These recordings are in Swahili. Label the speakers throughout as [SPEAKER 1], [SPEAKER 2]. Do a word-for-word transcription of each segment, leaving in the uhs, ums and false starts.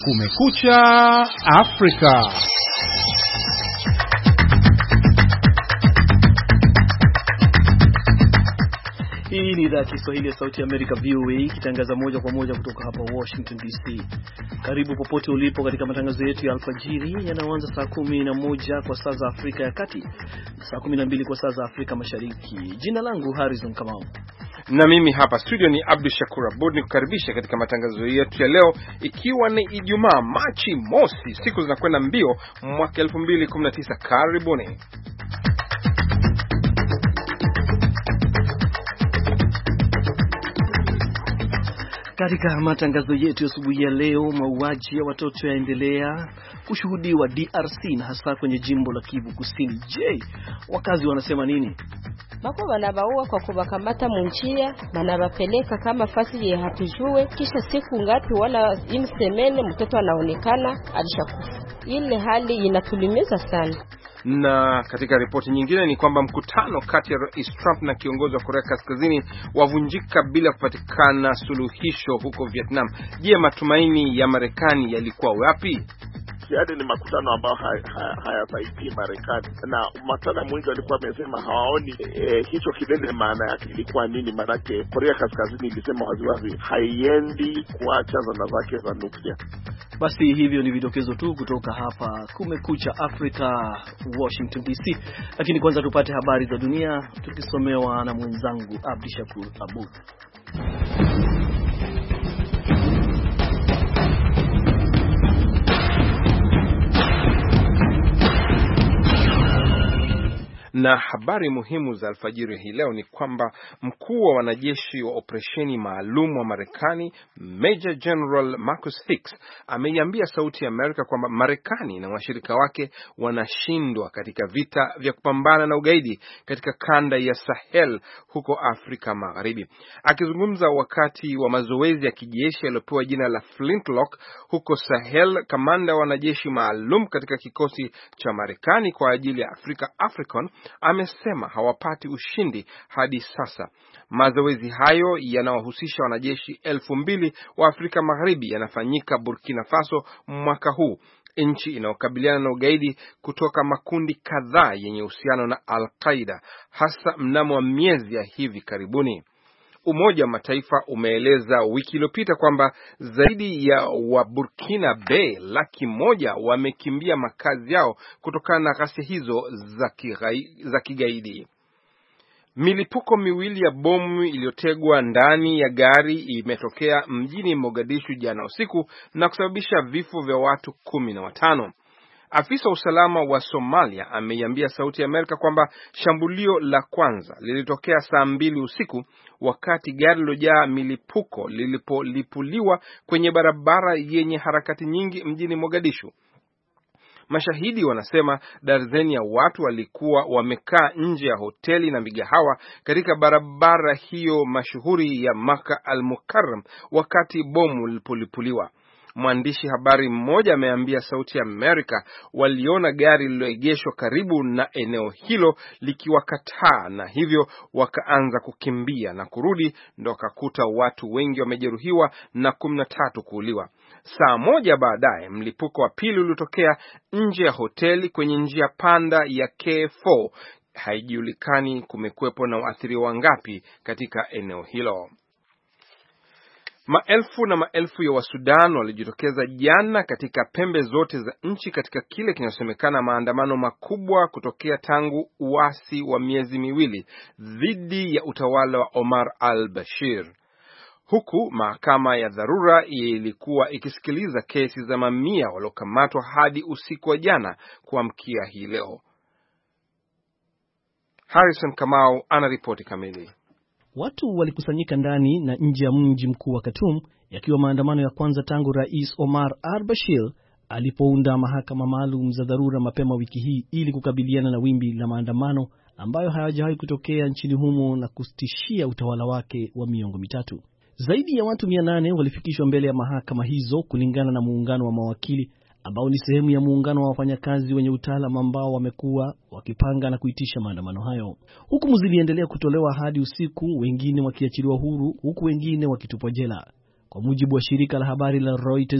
[SPEAKER 1] Kumekucha Afrika.
[SPEAKER 2] Hii ni idhaa ya Kiswahili ya Sauti ya Amerika V O A ikitangaza moja kwa moja kutoka hapa Washington D C. Karibu popote ulipo katika matangazo yetu ya alfajiri yanayoanza saa kumi na moja kwa saa za Afrika ya Kati na saa kumi na mbili kwa saa za Afrika Mashariki. Jina langu Harrison Kamau.
[SPEAKER 3] Na mimi hapa studio ni Abdul Shakur Abud nikukaribisha katika matangazo yetu ya leo, ikiwa ni Ijumaa Machi mosi, siku zinakwenda mbio, mwaka elfu mbili kumi na tisa. Karibuni.
[SPEAKER 2] Katika matangazo yetu asubuhi ya leo, mauaji ya watoto yaendelea kushuhudiwa D R C na hasa kwenye jimbo la Kivu Kusini. Je, wakazi wanasema nini?
[SPEAKER 4] Bako wanabaua kwa kubakamata munjia, banabapeleka kama fasi ye hatujue, kisha siku ngapi wala imsemene mtoto anaonekana alishakufa. Ile hali inatulimiza sana.
[SPEAKER 3] Na katika ripoti nyingine ni kwamba mkutano kati ya Rais Trump na kiongozi wa Korea Kaskazini wavunjika bila kupatikana suluhisho huko Vietnam. Je, matumaini ya Marekani yalikuwa wapi?
[SPEAKER 5] Yaani ni makutano ambayo hayasaidii haya Marekani, na matana mwingi walikuwa wamesema hawaoni e, hicho kilele maana yake ilikuwa nini. Maanake Korea Kaskazini ilisema waziwazi haiendi kuacha zana zake za nuklia.
[SPEAKER 2] Basi hivyo ni vidokezo tu kutoka hapa Kumekucha Afrika, Washington D C. Lakini kwanza tupate habari za dunia tukisomewa na mwenzangu Abdishakur Abud.
[SPEAKER 3] Na habari muhimu za alfajiri hii leo ni kwamba mkuu wa wanajeshi wa operesheni maalum wa Marekani, Major General Marcus Hicks, ameiambia Sauti ya Amerika kwamba Marekani na washirika wake wanashindwa katika vita vya kupambana na ugaidi katika kanda ya Sahel huko Afrika Magharibi. Akizungumza wakati wa mazoezi ya kijeshi yaliyopewa jina la Flintlock huko Sahel, kamanda wa wanajeshi maalum katika kikosi cha Marekani kwa ajili ya Afrika, African, amesema hawapati ushindi hadi sasa. Mazoezi hayo yanawahusisha wanajeshi elfu mbili wa Afrika Magharibi yanafanyika Burkina Faso mwaka huu, nchi inayokabiliana na ugaidi kutoka makundi kadhaa yenye uhusiano na Al-Qaeda, hasa mnamo miezi ya hivi karibuni. Umoja wa Mataifa umeeleza wiki iliyopita kwamba zaidi ya wa Burkina Bay laki moja wamekimbia makazi yao kutokana na ghasia hizo za kigai, za kigaidi. Milipuko miwili ya bomu iliyotegwa ndani ya gari imetokea mjini Mogadishu jana usiku na kusababisha vifo vya watu kumi na watano. Afisa wa usalama wa Somalia ameiambia Sauti ya Amerika kwamba shambulio la kwanza lilitokea saa mbili usiku wakati gari lilojaa milipuko lilipolipuliwa kwenye barabara yenye harakati nyingi mjini Mogadishu. Mashahidi wanasema darzeni ya watu walikuwa wamekaa nje ya hoteli na migahawa katika barabara hiyo mashuhuri ya Maka al-Mukarram wakati bomu lilipolipuliwa. Mwandishi habari mmoja ameambia Sauti ya Amerika waliona gari lililoegeshwa karibu na eneo hilo likiwakataa, na hivyo wakaanza kukimbia na kurudi, ndo wakakuta watu wengi wamejeruhiwa na kumi na tatu kuuliwa. Saa moja baadaye mlipuko wa pili ulitokea nje ya hoteli kwenye njia panda ya K nne. Haijulikani kumekuwepo na waathiriwa wangapi katika eneo hilo. Maelfu na maelfu ya Wasudan walijitokeza jana katika pembe zote za nchi katika kile kinachosemekana maandamano makubwa kutokea tangu uasi wa miezi miwili dhidi ya utawala wa Omar al-Bashir. Huku mahakama ya dharura ilikuwa ikisikiliza kesi za mamia waliokamatwa hadi usiku wa jana kuamkia hii leo. Harrison Kamau anaripoti kamili.
[SPEAKER 2] Watu walikusanyika ndani na nje ya mji mkuu wa Khartoum, yakiwa maandamano ya kwanza tangu Rais Omar al-Bashir alipounda mahakama maalum za dharura mapema wiki hii ili kukabiliana na wimbi la maandamano ambayo hayajawahi kutokea nchini humo na kustishia utawala wake wa miongo mitatu. Zaidi ya watu mia nane walifikishwa mbele ya mahakama hizo kulingana na muungano wa mawakili ambao ni sehemu ya muungano wa wafanyakazi wenye utaalamu ambao wamekuwa wakipanga na kuitisha maandamano hayo. Hukumu ziliendelea kutolewa hadi usiku, wengine wakiachiliwa huru huku wengine wakitupwa jela. Kwa mujibu wa shirika la habari la Reuters,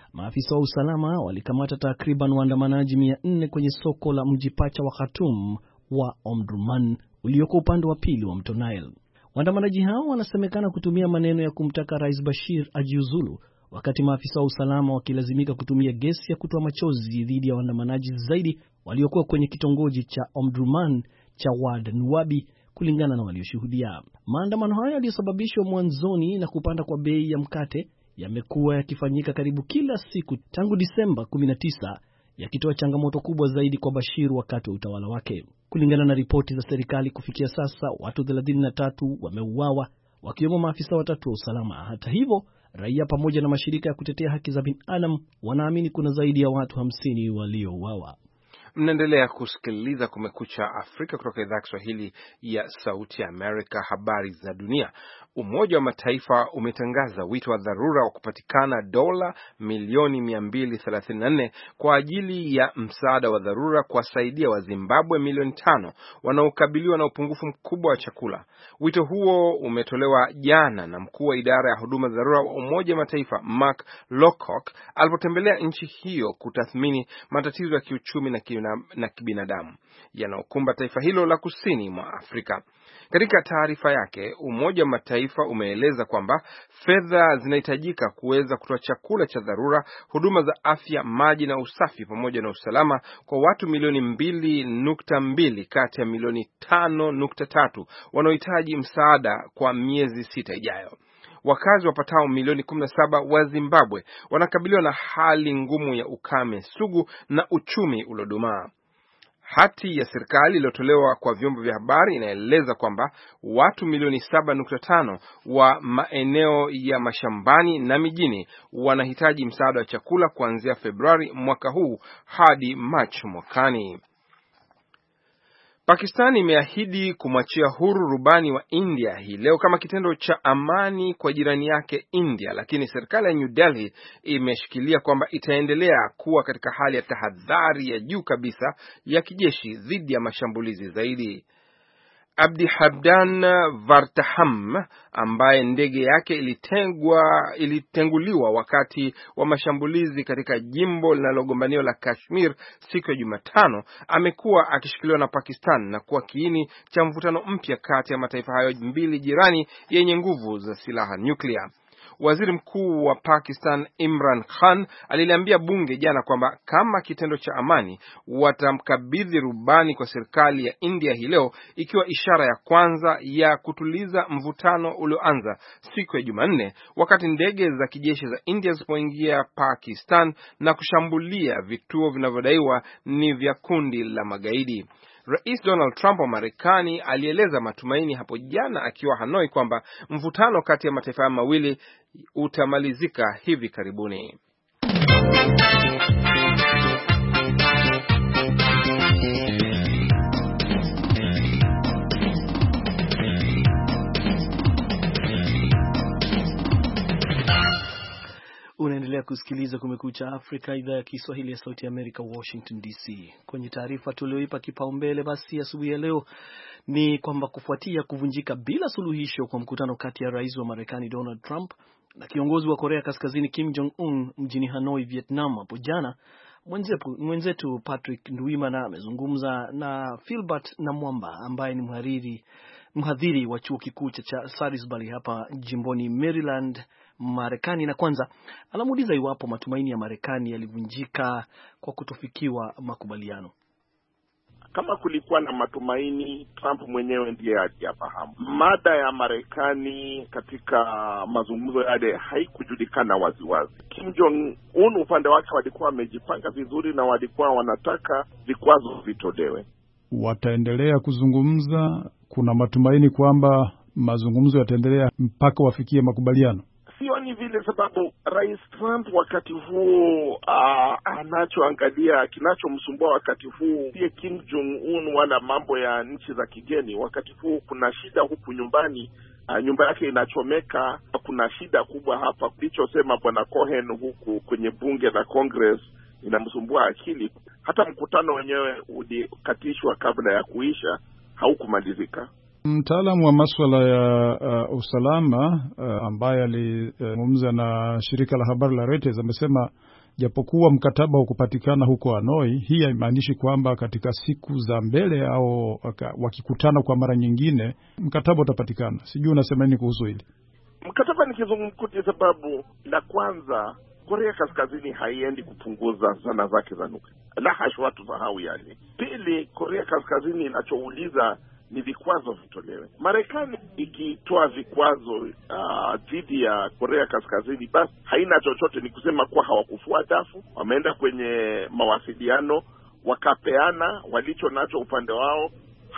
[SPEAKER 2] Maafisa wa usalama walikamata takriban waandamanaji mia nne kwenye soko la mji pacha wa Khartoum wa Omdurman ulioko upande wa pili wa mto Nile. Waandamanaji hao wanasemekana kutumia maneno ya kumtaka Rais Bashir ajiuzulu, wakati maafisa wa usalama wakilazimika kutumia gesi ya kutoa machozi dhidi ya waandamanaji zaidi waliokuwa kwenye kitongoji cha Omdurman cha Wad Nuwabi, kulingana na walioshuhudia. Maandamano hayo yaliyosababishwa mwanzoni na kupanda kwa bei ya mkate yamekuwa yakifanyika karibu kila siku tangu Disemba kumi na tisa, yakitoa changamoto kubwa zaidi kwa Bashir wakati wa utawala wake. Kulingana na ripoti za serikali, kufikia sasa watu thelathini na tatu wameuawa, wakiwemo maafisa watatu wa usalama. Hata hivyo, raia pamoja na mashirika ya kutetea haki za binadamu wanaamini kuna zaidi ya watu hamsini waliouawa.
[SPEAKER 3] Mnaendelea kusikiliza Kumekucha Afrika kutoka idhaa ya Kiswahili ya Sauti ya Amerika. Habari za dunia. Umoja wa Mataifa umetangaza wito wa dharura wa kupatikana dola milioni mia mbili thelathini na nne kwa ajili ya msaada wa dharura kuwasaidia wa Zimbabwe milioni tano wanaokabiliwa na upungufu mkubwa wa chakula. Wito huo umetolewa jana na mkuu wa idara ya huduma dharura wa Umoja wa Mataifa Mark Lowcock alipotembelea nchi hiyo kutathmini matatizo ya kiuchumi na na kibinadamu yanayokumba taifa hilo la kusini mwa Afrika. Katika taarifa yake, Umoja wa Mataifa umeeleza kwamba fedha zinahitajika kuweza kutoa chakula cha dharura, huduma za afya, maji na usafi pamoja na usalama kwa watu milioni mbili nukta mbili kati ya milioni tano nukta tatu wanaohitaji msaada kwa miezi sita ijayo. Wakazi wapatao milioni kumi na saba wa Zimbabwe wanakabiliwa na hali ngumu ya ukame sugu na uchumi uliodumaa. Hati ya serikali iliyotolewa kwa vyombo vya habari inaeleza kwamba watu milioni saba nukta tano wa maeneo ya mashambani na mijini wanahitaji msaada wa chakula kuanzia Februari mwaka huu hadi Machi mwakani. Pakistan imeahidi kumwachia huru rubani wa India hii leo kama kitendo cha amani kwa jirani yake India, lakini serikali ya New Delhi imeshikilia kwamba itaendelea kuwa katika hali ya tahadhari ya juu kabisa ya kijeshi dhidi ya mashambulizi zaidi. Abdi Hamdan Vartaham ambaye ndege yake ilitengwa ilitenguliwa wakati wa mashambulizi katika jimbo linalogombaniwa la Kashmir siku ya Jumatano amekuwa akishikiliwa na Pakistan na kuwa kiini cha mvutano mpya kati ya mataifa hayo mbili jirani yenye nguvu za silaha nyuklia. Waziri Mkuu wa Pakistan Imran Khan aliliambia bunge jana kwamba kama kitendo cha amani watamkabidhi rubani kwa serikali ya India hii leo, ikiwa ishara ya kwanza ya kutuliza mvutano ulioanza siku ya Jumanne wakati ndege za kijeshi za India zilipoingia Pakistan na kushambulia vituo vinavyodaiwa ni vya kundi la magaidi. Rais Donald Trump wa Marekani alieleza matumaini hapo jana akiwa Hanoi kwamba mvutano kati ya mataifa mawili utamalizika hivi karibuni.
[SPEAKER 2] Unaendelea kusikiliza Kumekucha Afrika, idhaa ya Kiswahili ya Sauti ya Amerika, Washington D C. Kwenye taarifa tulioipa kipaumbele basi asubuhi ya leo ni kwamba kufuatia kuvunjika bila suluhisho kwa mkutano kati ya rais wa Marekani Donald Trump na kiongozi wa Korea Kaskazini Kim Jong Un mjini Hanoi, Vietnam hapo jana, mwenzetu, mwenzetu Patrick Nduwimana amezungumza na Philbert Namwamba ambaye ni mhariri mhadhiri wa chuo kikuu cha Salisbury hapa jimboni Maryland, Marekani, na kwanza anamuuliza iwapo matumaini ya Marekani yalivunjika kwa kutofikiwa makubaliano.
[SPEAKER 5] Kama kulikuwa na matumaini, Trump mwenyewe ndiye aliyafahamu. Mada ya Marekani katika mazungumzo yale haikujulikana waziwazi. Kim Jong Un upande wake walikuwa wamejipanga vizuri na walikuwa wanataka vikwazo vitolewe.
[SPEAKER 1] Wataendelea kuzungumza. Kuna matumaini kwamba mazungumzo yataendelea mpaka wafikie makubaliano.
[SPEAKER 5] Sioni vile, sababu Rais Trump wakati huu uh, anachoangalia, kinachomsumbua wakati huu pia Kim Jong Un wala mambo ya nchi za kigeni. Wakati huu kuna shida huku nyumbani, uh, nyumba yake inachomeka, kuna shida kubwa hapa. Kilichosema bwana Cohen huku kwenye bunge la Congress inamsumbua akili. Hata mkutano wenyewe ulikatishwa kabla ya kuisha, haukumalizika.
[SPEAKER 1] Mtaalamu wa masuala ya uh, usalama uh, ambaye alizungumza uh, na shirika la habari la Reuters amesema Japokuwa mkataba hukupatikana huko Hanoi, hii haimaanishi kwamba katika siku za mbele au wakikutana kwa mara nyingine mkataba utapatikana. Sijui unasema nini kuhusu hili?
[SPEAKER 5] Mkataba ni kizungumkuti, sababu la kwanza, Korea Kaskazini haiendi kupunguza zana zake za nuklia. La hasha, watu sahau yani. Pili, Korea Kaskazini inachouliza ni vikwazo vitolewe. Marekani ikitoa vikwazo dhidi uh, ya Korea Kaskazini, basi haina chochote, ni kusema kuwa hawakufua dafu, wameenda kwenye mawasiliano, wakapeana walicho nacho upande wao,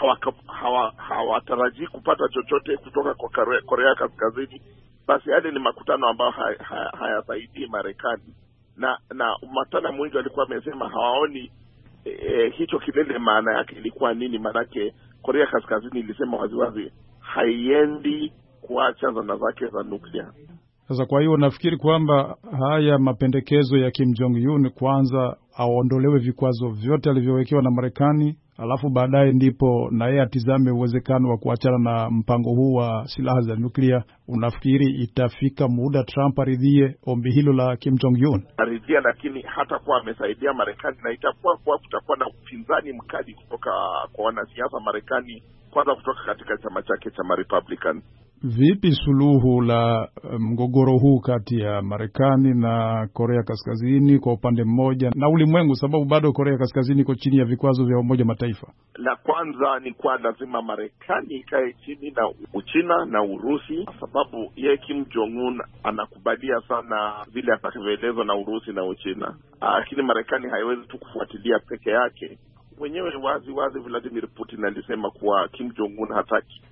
[SPEAKER 5] hawatarajii hawa kupata chochote kutoka kwa Korea, Korea Kaskazini. Basi yale ni makutano ambayo hayasaidii haya Marekani, na na matana mwingi walikuwa wamesema hawaoni e, e, hicho kilele maana yake ilikuwa nini. Maanake Korea Kaskazini ilisema waziwazi haiendi kuacha zana zake za nuklia.
[SPEAKER 1] Sasa kwa hiyo nafikiri kwamba haya mapendekezo ya Kim Jong Un, kwanza aondolewe vikwazo vyote alivyowekewa na Marekani, alafu baadaye ndipo na yeye atizame uwezekano wa kuachana na mpango huu wa silaha za nuklia. Unafikiri itafika muda Trump aridhie ombi hilo la Kim Jong Un?
[SPEAKER 5] Aridhia, lakini hata kwa amesaidia Marekani, na itakuwa kwa kutakuwa na upinzani mkali kutoka kwa wanasiasa Marekani, kwanza kutoka katika chama chake cha Republican.
[SPEAKER 1] Vipi suluhu la mgogoro huu kati ya Marekani na Korea Kaskazini kwa upande mmoja na ulimwengu, sababu bado Korea Kaskazini iko chini ya vikwazo vya Umoja Mataifa?
[SPEAKER 5] La kwanza ni kwa lazima Marekani ikae chini na Uchina na Urusi, sababu yeye Kim Jong Un anakubalia sana vile atakavyoelezwa na Urusi na Uchina. Lakini Marekani haiwezi tu kufuatilia peke yake. Mwenyewe wazi wazi Vladimir Putin alisema kuwa Kim Jong Un hataki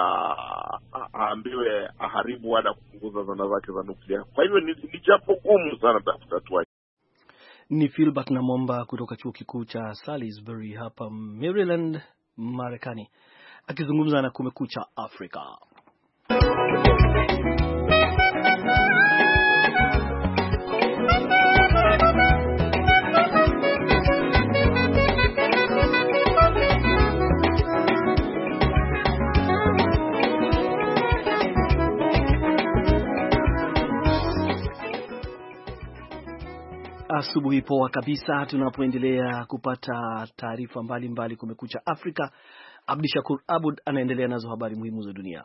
[SPEAKER 5] aambiwe aharibu wala kupunguza zana zake za nuklia. Kwa hivyo ni, ni jambo gumu sana kutatua.
[SPEAKER 2] Ni Philbert Namomba kutoka chuo kikuu cha Salisbury hapa Maryland, Marekani, akizungumza na Kumekucha Afrika. Asubuhi poa kabisa, tunapoendelea kupata taarifa mbalimbali Kumekucha Afrika. Abdishakur Abud anaendelea nazo habari muhimu za dunia.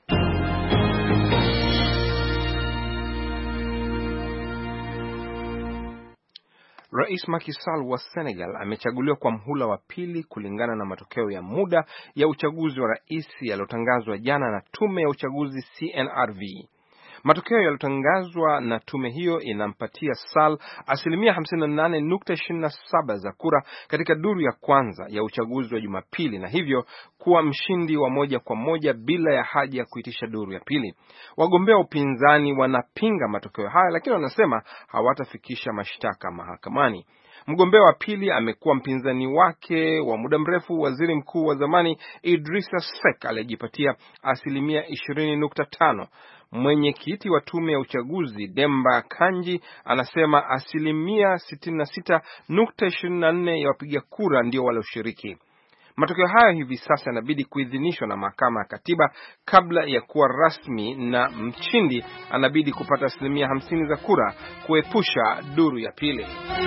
[SPEAKER 3] Rais Macky Sall wa Senegal amechaguliwa kwa mhula wa pili kulingana na matokeo ya muda ya uchaguzi wa rais yaliyotangazwa jana na tume ya uchaguzi C N R V. Matokeo yaliyotangazwa na tume hiyo inampatia Sall asilimia hamsini na nane nukta ishirini na saba za kura katika duru ya kwanza ya uchaguzi wa Jumapili, na hivyo kuwa mshindi wa moja kwa moja bila ya haja ya kuitisha duru ya pili. Wagombea upinzani wanapinga matokeo haya, lakini wanasema hawatafikisha mashtaka mahakamani. Mgombea wa pili amekuwa mpinzani wake wa muda mrefu, waziri mkuu wa zamani Idrissa Seck aliyejipatia asilimia ishirini nukta tano. Mwenyekiti wa tume ya uchaguzi Demba Kanji anasema asilimia sitini na sita nukta ishirini na nne ya wapiga kura ndio walioshiriki. Matokeo hayo hivi sasa yanabidi kuidhinishwa na mahakama ya katiba kabla ya kuwa rasmi, na mshindi anabidi kupata asilimia hamsini za kura kuepusha duru ya pili.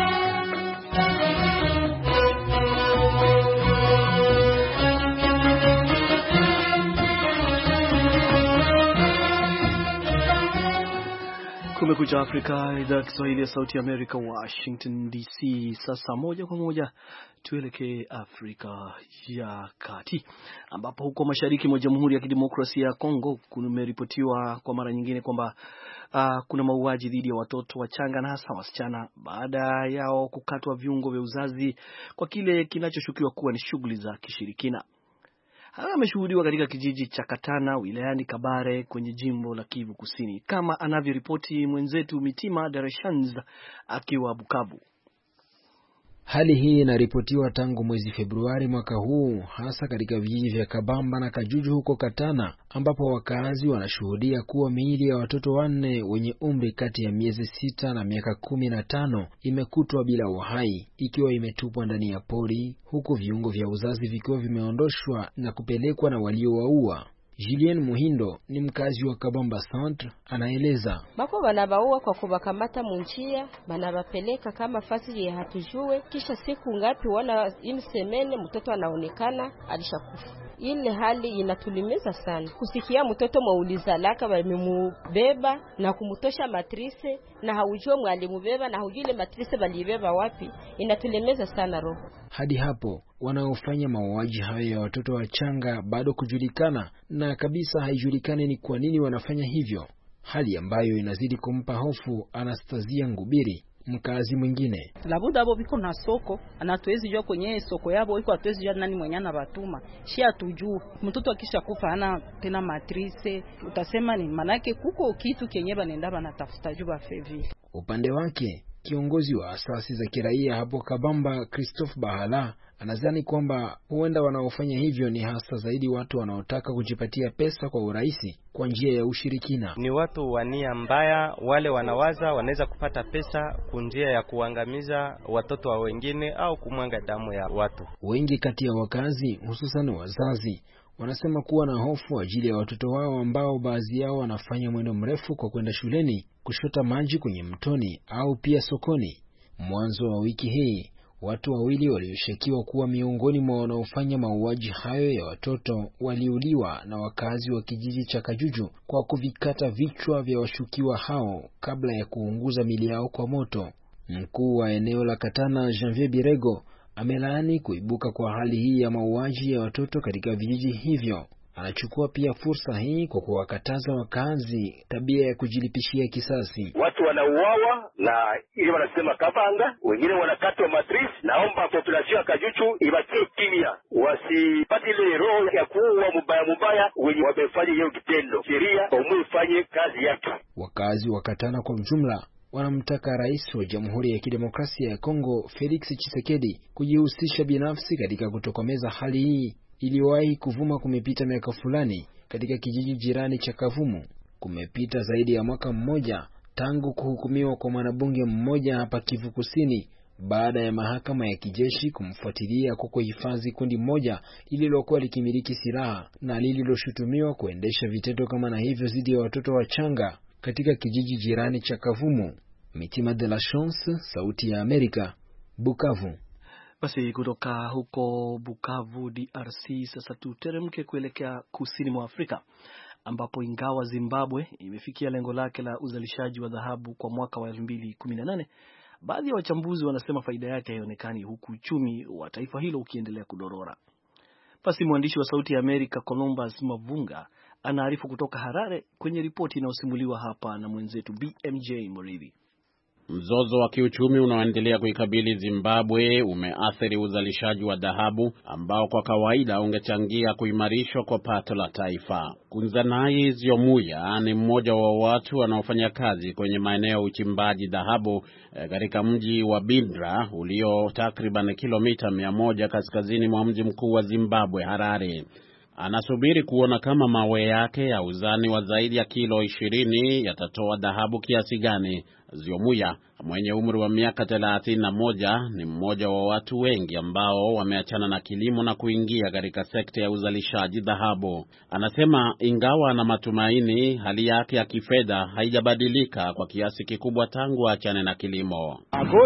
[SPEAKER 2] Kumekucha Afrika, idhaa ya Kiswahili ya Sauti ya Amerika, Washington D C. Sasa moja kwa moja tuelekee Afrika ya Kati, ambapo huko mashariki mwa Jamhuri ya Kidemokrasia ya Kongo kumeripotiwa kwa mara nyingine kwamba uh, kuna mauaji dhidi ya watoto wachanga na hasa wasichana baada yao kukatwa viungo vya uzazi kwa kile kinachoshukiwa kuwa ni shughuli za kishirikina. Haya ameshuhudiwa katika kijiji cha Katana wilayani Kabare kwenye jimbo la Kivu Kusini, kama anavyoripoti mwenzetu Mitima Dareshans akiwa Bukavu.
[SPEAKER 6] Hali hii inaripotiwa tangu mwezi Februari mwaka huu, hasa katika vijiji vya Kabamba na Kajuju huko Katana, ambapo wakazi wanashuhudia kuwa miili ya watoto wanne wenye umri kati ya miezi sita na miaka kumi na tano imekutwa bila uhai, ikiwa imetupwa ndani ya pori, huku viungo vya uzazi vikiwa vimeondoshwa na kupelekwa na waliowaua. Julien Muhindo ni mkazi wa Kabamba Centre, anaeleza.
[SPEAKER 4] Bako banabaua kwa kubakamata munjia, banabapeleka kama fasi ya hatujue, kisha siku ngapi wala imsemene mtoto anaonekana alishakufa. Ile hali inatulimiza sana. Kusikia mtoto mwauliza laka wamemubeba na kumutosha matrise na haujua mwalimu beba na haujua ile matrise balibeba wapi, inatulemeza sana roho.
[SPEAKER 6] Hadi hapo wanaofanya mauaji hayo ya watoto wachanga bado kujulikana, na kabisa haijulikani ni kwa nini wanafanya hivyo, hali ambayo inazidi kumpa hofu Anastasia Ngubiri, mkazi mwingine.
[SPEAKER 7] Labuda abo biko na soko, anatuwezi jua kwenye soko yabo iko atuwezi jua nani mwenye anabatuma. Shia tujue. Mtoto akisha kufa hana tena matrise, utasema ni manake kuko kitu kenye banenda banatafuta juu bafevi.
[SPEAKER 6] Upande wake, kiongozi wa asasi za kiraia hapo Kabamba, Christophe Bahala, anadhani kwamba huenda wanaofanya hivyo ni hasa zaidi watu wanaotaka kujipatia pesa kwa urahisi kwa njia ya ushirikina.
[SPEAKER 8] Ni watu wa nia mbaya, wale wanawaza wanaweza kupata pesa kwa njia ya kuangamiza watoto wa wengine au kumwanga damu ya watu.
[SPEAKER 6] Wengi kati ya wakazi, hususan wazazi, wanasema kuwa na hofu ajili ya watoto wao ambao baadhi yao wanafanya mwendo mrefu kwa kwenda shuleni, kushota maji kwenye mtoni au pia sokoni. Mwanzo wa wiki hii, watu wawili walioshukiwa kuwa miongoni mwa wanaofanya mauaji hayo ya watoto waliuliwa na wakazi wa kijiji cha Kajuju kwa kuvikata vichwa vya washukiwa hao kabla ya kuunguza mili yao kwa moto. Mkuu wa eneo la Katana, Janvier Birego, amelaani kuibuka kwa hali hii ya mauaji ya watoto katika vijiji hivyo. Anachukua pia fursa hii kwa kuwakataza wakazi tabia ya kujilipishia kisasi.
[SPEAKER 9] Watu wanauawa na ili wanasema kabanga, wengine wanakatwa matrice. Naomba population ya Kajuchu ibakie kimya, wasipati ile roho ya kuua mubaya mubaya wenye wamefanya hiyo kitendo. Sheria umefanye kazi yake.
[SPEAKER 6] Wakazi wa Katana kwa ujumla wanamtaka Rais wa Jamhuri ya Kidemokrasia ya Kongo Felix Tshisekedi kujihusisha binafsi katika kutokomeza hali hii iliyowahi kuvuma kumepita miaka fulani katika kijiji jirani cha Kavumu. Kumepita zaidi ya mwaka mmoja tangu kuhukumiwa kwa mwanabunge mmoja hapa Kivu Kusini baada ya mahakama ya kijeshi kumfuatilia kwa kuhifadhi kundi moja lililokuwa likimiliki silaha na lililoshutumiwa kuendesha vitendo kama na hivyo dhidi ya watoto wachanga katika kijiji jirani cha Kavumu. Mitima de la Chance, Sauti ya Amerika, Bukavu.
[SPEAKER 2] Basi kutoka huko Bukavu D R C sasa tuteremke kuelekea kusini mwa Afrika ambapo ingawa Zimbabwe imefikia lengo lake la uzalishaji wa dhahabu kwa mwaka wa elfu mbili kumi na nane, baadhi ya wachambuzi wanasema faida yake haionekani huku uchumi wa taifa hilo ukiendelea kudorora. Basi mwandishi wa Sauti ya Amerika Columbus Mavunga anaarifu kutoka Harare kwenye ripoti inayosimuliwa hapa na mwenzetu B M J Murithi.
[SPEAKER 10] Mzozo wa kiuchumi unaoendelea kuikabili Zimbabwe umeathiri uzalishaji wa dhahabu ambao kwa kawaida ungechangia kuimarishwa kwa pato la taifa. Kunzanai Ziomuya ni mmoja wa watu wanaofanya kazi kwenye maeneo ya uchimbaji dhahabu katika mji wa Bindra ulio takriban kilomita mia moja kaskazini mwa mji mkuu wa Zimbabwe, Harare. Anasubiri kuona kama mawe yake ya uzani wa zaidi ya kilo ishirini yatatoa dhahabu kiasi gani. Ziomuya mwenye umri wa miaka thelathini na moja ni mmoja wa watu wengi ambao wameachana na kilimo na kuingia katika sekta ya uzalishaji dhahabu. Anasema ingawa ana matumaini, hali yake ya kifedha haijabadilika kwa kiasi kikubwa tangu aachane na kilimo.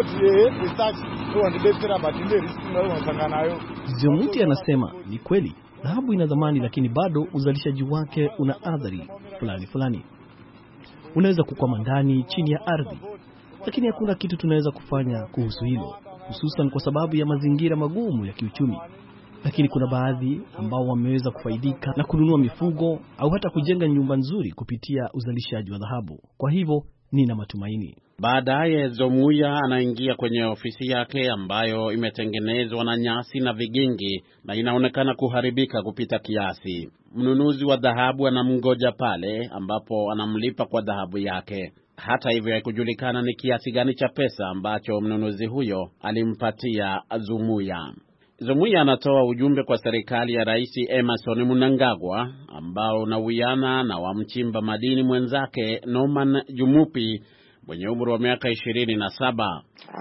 [SPEAKER 2] Ziomuya anasema ni kweli dhahabu ina dhamani, lakini bado uzalishaji wake una athari fulani fulani. Unaweza kukwama ndani chini ya ardhi, lakini hakuna kitu tunaweza kufanya kuhusu hilo, hususan kwa sababu ya mazingira magumu ya kiuchumi. Lakini kuna baadhi ambao wameweza kufaidika na kununua mifugo au hata kujenga nyumba nzuri kupitia uzalishaji wa dhahabu. Kwa hivyo nina matumaini.
[SPEAKER 10] Baadaye Zomuya anaingia kwenye ofisi yake ambayo imetengenezwa na nyasi na vigingi na inaonekana kuharibika kupita kiasi. Mnunuzi wa dhahabu anamngoja pale ambapo anamlipa kwa dhahabu yake. Hata hivyo haikujulikana ni kiasi gani cha pesa ambacho mnunuzi huyo alimpatia Zomuya. Zomuya anatoa ujumbe kwa serikali ya Rais Emmerson Mnangagwa ambao unawiana na wa mchimba madini mwenzake Norman Jumupi mwenye umri wa miaka ishirini na saba.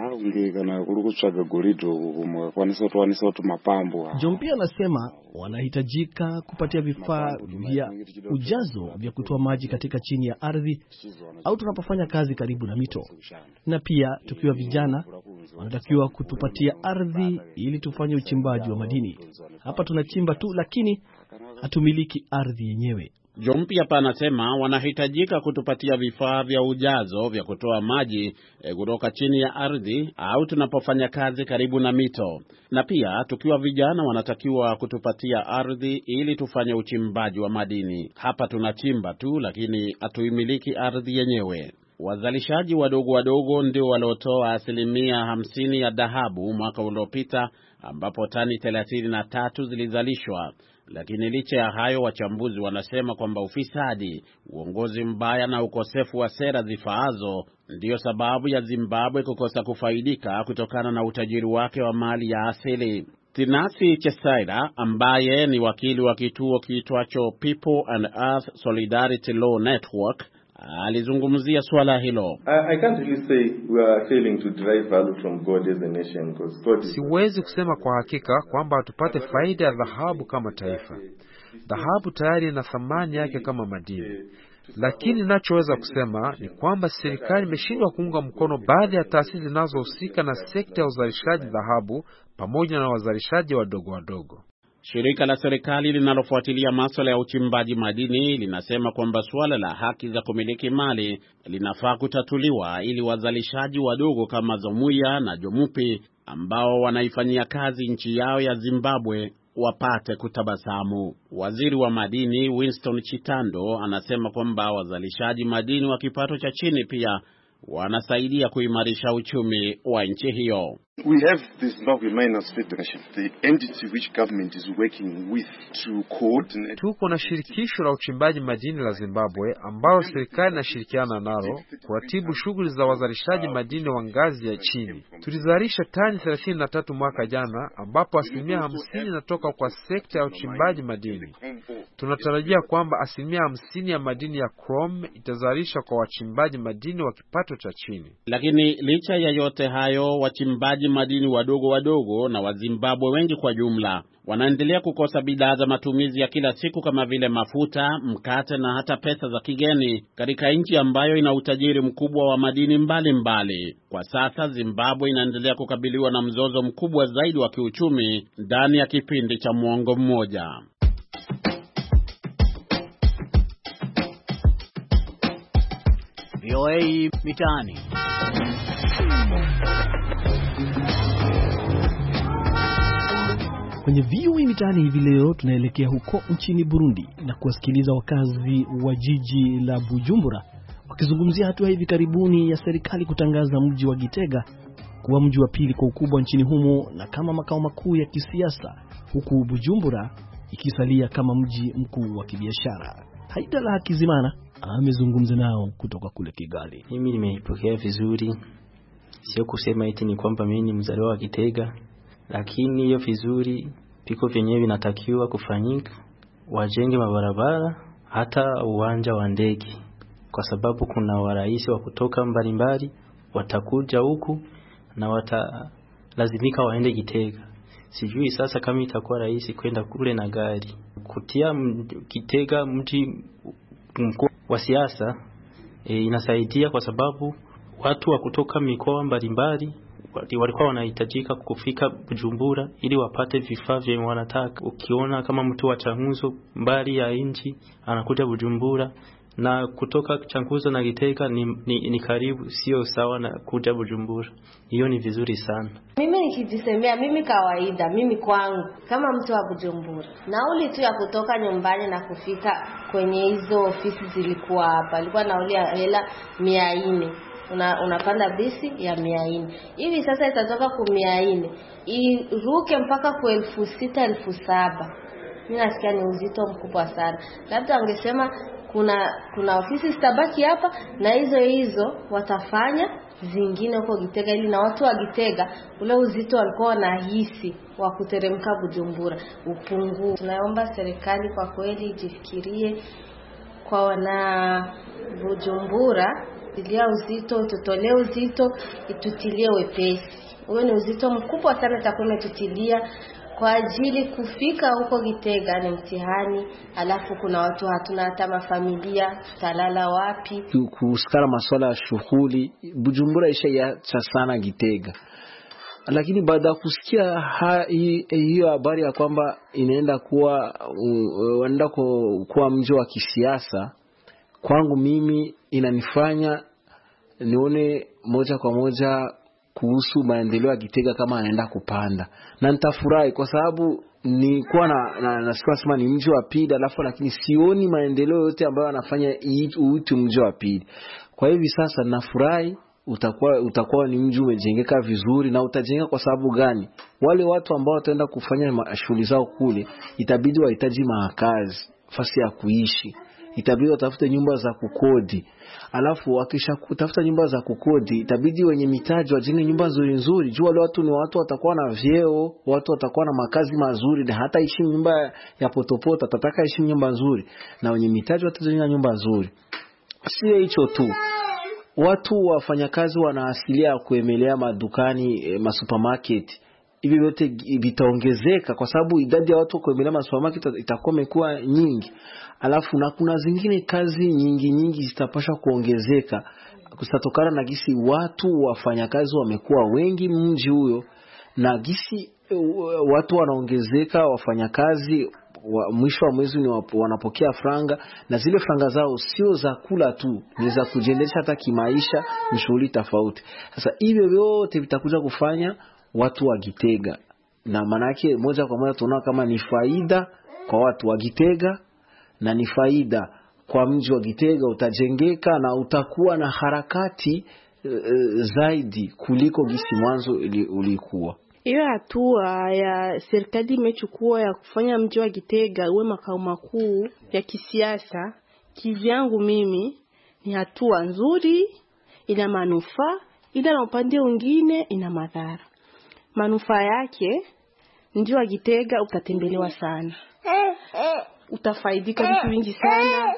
[SPEAKER 2] John pia anasema wanahitajika kupatia vifaa vya ujazo vya kutoa maji katika chini ya ardhi au tunapofanya kazi karibu na mito. Na pia tukiwa vijana wanatakiwa kutupatia ardhi ili tufanye uchimbaji wa madini. Hapa tunachimba tu lakini hatumiliki ardhi yenyewe.
[SPEAKER 10] John pia anasema wanahitajika kutupatia vifaa vya ujazo vya kutoa maji e, kutoka chini ya ardhi au tunapofanya kazi karibu na mito. Na pia tukiwa vijana wanatakiwa kutupatia ardhi ili tufanye uchimbaji wa madini. Hapa tunachimba tu lakini hatuimiliki ardhi yenyewe. Wazalishaji wadogo wadogo ndio waliotoa asilimia hamsini ya dhahabu mwaka uliopita ambapo tani thelathini na tatu zilizalishwa. Lakini licha ya hayo, wachambuzi wanasema kwamba ufisadi, uongozi mbaya na ukosefu wa sera zifaazo ndiyo sababu ya Zimbabwe kukosa kufaidika kutokana na utajiri wake wa mali ya asili. Tinasi Chesaira ambaye ni wakili wa kituo kiitwacho People and Earth Solidarity Law Network alizungumzia swala hilo.
[SPEAKER 11] I can't really say we are failing to derive value from gold as a nation because gold is... Siwezi kusema kwa hakika kwamba tupate faida ya dhahabu kama taifa. Dhahabu tayari ina thamani yake kama madini. Lakini ninachoweza kusema ni kwamba serikali imeshindwa kuunga mkono baadhi ya taasisi zinazohusika na sekta ya uzalishaji dhahabu pamoja na wazalishaji wadogo wadogo.
[SPEAKER 10] Shirika la serikali linalofuatilia masuala ya uchimbaji madini linasema kwamba suala la haki za kumiliki mali linafaa kutatuliwa ili wazalishaji wadogo kama Zomuya na Jomupi ambao wanaifanyia kazi nchi yao ya Zimbabwe wapate kutabasamu. Waziri wa madini Winston Chitando anasema kwamba wazalishaji madini wa kipato cha chini pia wanasaidia kuimarisha uchumi wa nchi hiyo.
[SPEAKER 12] We have the Zimbabwe Miners Federation, the entity which government is working with to coordinate.
[SPEAKER 11] Tuko na shirikisho la uchimbaji madini la Zimbabwe ambalo serikali inashirikiana nalo kuratibu shughuli za wazalishaji madini wa ngazi ya chini. Tulizalisha tani thelathini na tatu mwaka jana ambapo asilimia hamsini inatoka kwa sekta ya uchimbaji madini. Tunatarajia kwamba asilimia hamsini ya madini ya chrome itazalishwa kwa wachimbaji madini wa kipato cha chini.
[SPEAKER 10] Lakini licha ya yote hayo, wachimbaji madini wadogo wadogo na Wazimbabwe wengi kwa jumla wanaendelea kukosa bidhaa za matumizi ya kila siku kama vile mafuta, mkate na hata pesa za kigeni katika nchi ambayo ina utajiri mkubwa wa madini mbalimbali mbali. Kwa sasa Zimbabwe inaendelea kukabiliwa na mzozo mkubwa zaidi wa kiuchumi ndani ya kipindi cha muongo mmoja.
[SPEAKER 13] V O A Mitaani.
[SPEAKER 2] Kwenye V O A Mitaani hivi leo tunaelekea huko nchini Burundi na kuwasikiliza wakazi wa jiji la Bujumbura wakizungumzia hatua hivi karibuni ya serikali kutangaza mji wa Gitega kuwa mji wa pili kwa ukubwa nchini humo na kama makao makuu ya kisiasa, huku Bujumbura ikisalia kama mji mkuu wa kibiashara. Haidala Hakizimana amezungumza nao kutoka kule Kigali.
[SPEAKER 14] Mimi nimeipokea vizuri. Sio kusema eti ni kwamba mimi ni mzaliwa wa Gitega, lakini hiyo vizuri piko vyenyewe vinatakiwa kufanyika. Wajenge mabarabara, hata uwanja wa ndege, kwa sababu kuna waraisi wa kutoka mbalimbali watakuja huku na watalazimika waende Gitega. Sijui sasa kama itakuwa rahisi kwenda kule na gari. Kutia Gitega mji mkuu wa siasa e, inasaidia kwa sababu watu wa kutoka mikoa mbalimbali walikuwa wanahitajika kufika Bujumbura ili wapate vifaa vya wanataka. Ukiona kama mtu wa Changuzo mbali ya nchi anakuja Bujumbura, na kutoka Changuzo na Gitega ni, ni, ni karibu, sio sawa na kuja Bujumbura. Hiyo ni vizuri sana.
[SPEAKER 15] Mimi nikijisemea, mimi kawaida, mimi kwangu kama mtu wa Bujumbura, nauli tu ya kutoka nyumbani na kufika kwenye hizo ofisi zilikuwa hapa, ilikuwa nauli ya hela mia nne. Una, unapanda bisi ya mia nne. Hivi sasa itatoka ku mia nne iruke mpaka ku elfu sita elfu saba. Mimi nasikia ni uzito mkubwa sana. Labda wangesema kuna kuna ofisi zitabaki hapa na hizo hizo watafanya zingine huko Gitega, ili na watu wa Gitega ule uzito walikuwa wanahisi wa kuteremka Bujumbura upungu. Tunaomba serikali kwa kweli ijifikirie kwa wana Bujumbura Tilia uzito, tutolee uzito, itutilie wepesi. Huo ni uzito mkubwa sana takuwa umetutilia kwa ajili kufika huko Gitega ni mtihani, alafu kuna watu hatuna hata mafamilia, tutalala wapi?
[SPEAKER 6] Kusikara masuala ya shughuli, Bujumbura isha ya sana Gitega. Lakini baada kusikia hiyo habari ya kwamba inaenda kuwa uh, wanaenda kuwa mji wa kisiasa, kwangu mimi inanifanya nione moja kwa moja kuhusu maendeleo ya Gitega kama anaenda kupanda. Na nitafurahi kwa sababu ni kuwa na na, na sema ni mji wa pili alafu lakini sioni maendeleo yote ambayo anafanya uitu mji wa pili. Kwa hivi sasa nafurahi utakuwa utakuwa ni mji umejengeka vizuri. Na utajenga kwa sababu gani? Wale watu ambao wataenda kufanya shughuli zao kule itabidi wahitaji makazi, fasi ya kuishi. Itabidi watafute nyumba za kukodi. Alafu wakisha kutafuta nyumba za kukodi itabidi wenye mitaji wajenge nyumba nzuri nzuri. Jua wale watu ni watu watakuwa na vyeo, watu watakuwa na makazi mazuri, na hata ishi nyumba ya potopota tataka ishi nyumba nzuri, na wenye mitaji watajenga nyumba nzuri. Sio hicho tu. Watu wafanyakazi wana asilia ya kuemelea madukani, e, masupermarket. Hivi vyote vitaongezeka kwa sababu idadi ya watu kuemelea masupermarket itakuwa imekuwa nyingi. Alafu na kuna zingine kazi nyingi nyingi zitapasha kuongezeka kusatokana na gisi watu wafanyakazi wamekuwa wengi mji huyo, na gisi watu wanaongezeka wafanyakazi wa, mwisho wa mwezi ni wanapokea franga, na zile franga zao sio za kula tu, ni za kujiendesha hata kimaisha, mshughuli tofauti. Sasa hivyo vyote vitakuja kufanya watu wa Gitega, na manake moja kwa moja tunaona kama ni faida kwa watu wa Gitega na ni faida kwa mji wa Gitega, utajengeka na utakuwa na harakati e, zaidi kuliko gisi mwanzo ulikuwa.
[SPEAKER 16] Hiyo hatua ya serikali imechukua ya kufanya mji wa Gitega uwe makao makuu ya kisiasa, kivyangu mimi ni hatua nzuri, ina manufaa, ila na upande mwingine ina madhara. Manufaa yake, mji wa Gitega utatembelewa sana, utafaidika vitu vingi sana,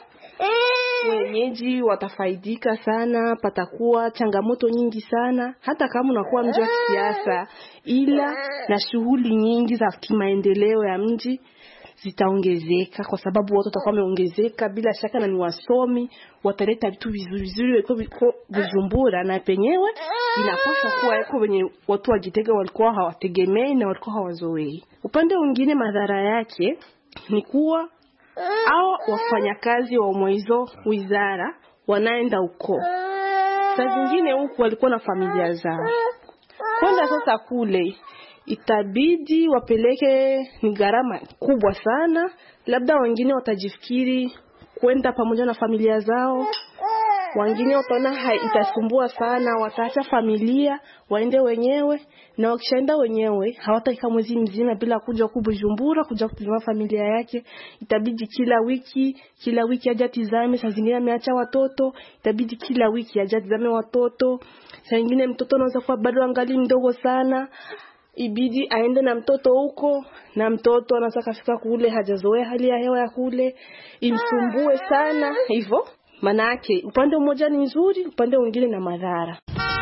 [SPEAKER 16] wenyeji watafaidika sana, patakuwa changamoto nyingi sana hata kama unakuwa mji wa kisiasa, ila na shughuli nyingi za kimaendeleo ya mji zitaongezeka kwa sababu watu watakuwa wameongezeka bila shaka, na ni wasomi, wataleta vitu vizuri vizuri kwa Bujumbura, na penyewe inapaswa kuwa yako wenye watu wa Gitega walikuwa hawategemei na walikuwa hawazoei. Upande mwingine madhara yake ni kuwa au wafanyakazi wa mwizo wizara wanaenda huko, saa zingine huko walikuwa na familia zao, kwenda sasa kule itabidi wapeleke, ni gharama kubwa sana. Labda wengine watajifikiri kwenda pamoja na familia zao, wengine wataona itasumbua sana, wataacha familia waende wenyewe, na wakishaenda wenyewe hawataika mwezi mzima bila kuja ku Bujumbura kuja kutazama familia yake. Itabidi kila wiki kila wiki aje tizame, saa zingine ameacha watoto, itabidi kila wiki aje tizame watoto. Saa nyingine mtoto anaweza kuwa bado angali mdogo sana, ibidi aende na mtoto huko, na mtoto anataka fika kule hajazoea hali ya hewa ya kule, imsumbue sana hivyo. Manake upande mmoja ni nzuri, upande mwingine na madhara.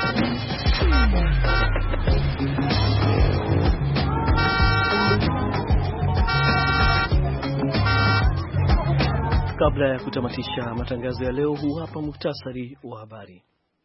[SPEAKER 2] Kabla ya kutamatisha matangazo ya leo, huu hapa muhtasari wa habari.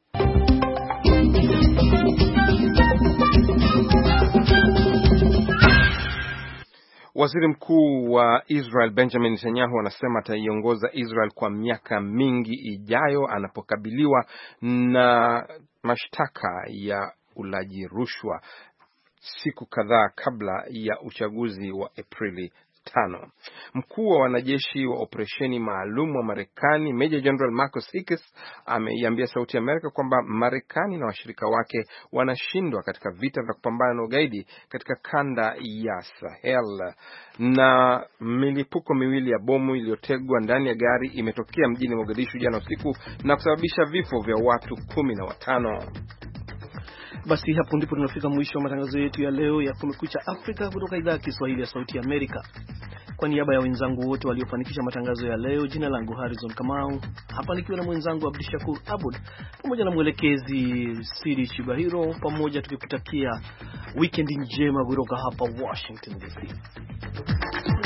[SPEAKER 3] Waziri Mkuu wa Israel Benjamin Netanyahu anasema ataiongoza Israel kwa miaka mingi ijayo anapokabiliwa na mashtaka ya ulaji rushwa siku kadhaa kabla ya uchaguzi wa Aprili tano. Mkuu wa wanajeshi wa operesheni maalum wa Marekani Major General Marcus Hicks ameiambia Sauti ya Amerika kwamba Marekani na washirika wake wanashindwa katika vita vya kupambana na ugaidi katika kanda ya Sahel. Na milipuko miwili ya bomu iliyotegwa ndani ya gari imetokea mjini Mogadishu jana usiku na kusababisha vifo vya watu kumi na watano.
[SPEAKER 2] Basi hapo ndipo tunafika mwisho wa matangazo yetu ya leo ya Kumekucha Afrika kutoka idhaa ya Kiswahili ya Sauti ya Amerika. Kwa niaba ya wenzangu wote waliofanikisha matangazo ya leo, jina langu Harrison Kamau, hapa nikiwa na mwenzangu Abdishakur Abud pamoja na mwelekezi Sidi Shibahiro, pamoja tukikutakia weekend njema kutoka hapa Washington D C.